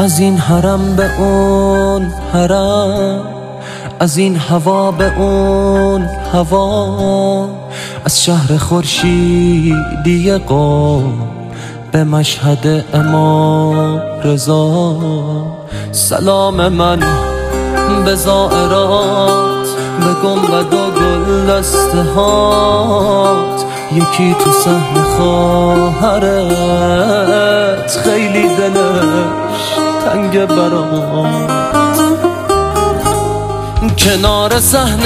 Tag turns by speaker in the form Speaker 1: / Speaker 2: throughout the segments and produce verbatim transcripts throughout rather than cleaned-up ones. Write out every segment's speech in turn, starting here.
Speaker 1: از این حرم به اون حرم، از این هوا به اون هوا، از شهر خورشیدی قم به مشهد امام رضا. سلام من به زائرات، به گنبد و گل دسته هات، یکی تو صحن خواهرت خیلی دلش تنگ برات. کنار صحن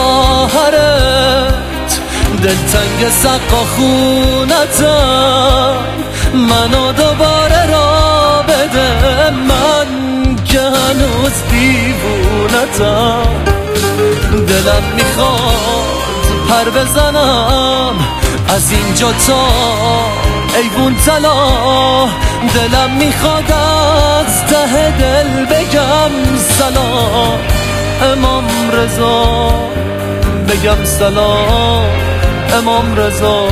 Speaker 1: خواهرت دلتنگ سقا خونتم، منو دوباره را بده من که هنوز دیوونتم. دلم میخواد پر بزنم از اینجا تا ایوون طلا، دلم میخواد از ته دل بگم سلام امام رضا، بگم سلام امام رضا.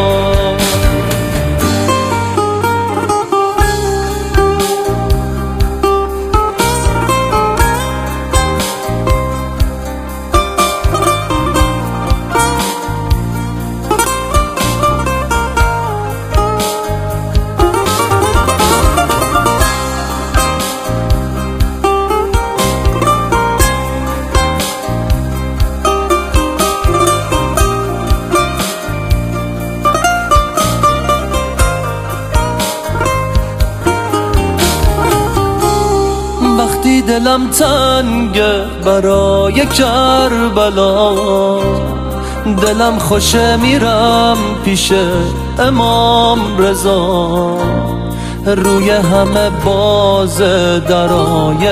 Speaker 1: وقتی دلم تنگه برای کربلا، دلم خوشه میرم پیش امام رضا. روی همه باز درای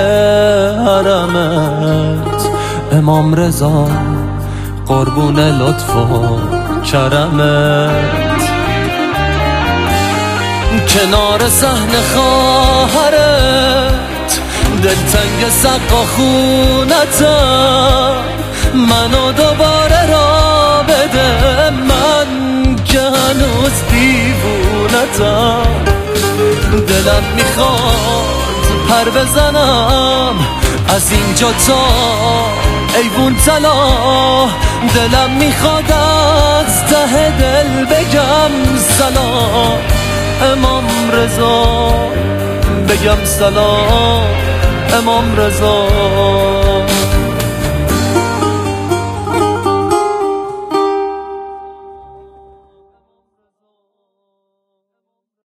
Speaker 1: حرمت امام رضا، قربون لطف و کرمت. کنار صحن خواهرت دلتنگ سقا خونتم، منو دوباره را بده من که هنوز دیوونتم. دلم میخواد پر بزنم از اینجا تا ایوون طلا، دلم میخواد از ته دل بگم سلام امام رضا، بگم سلام امام رضا.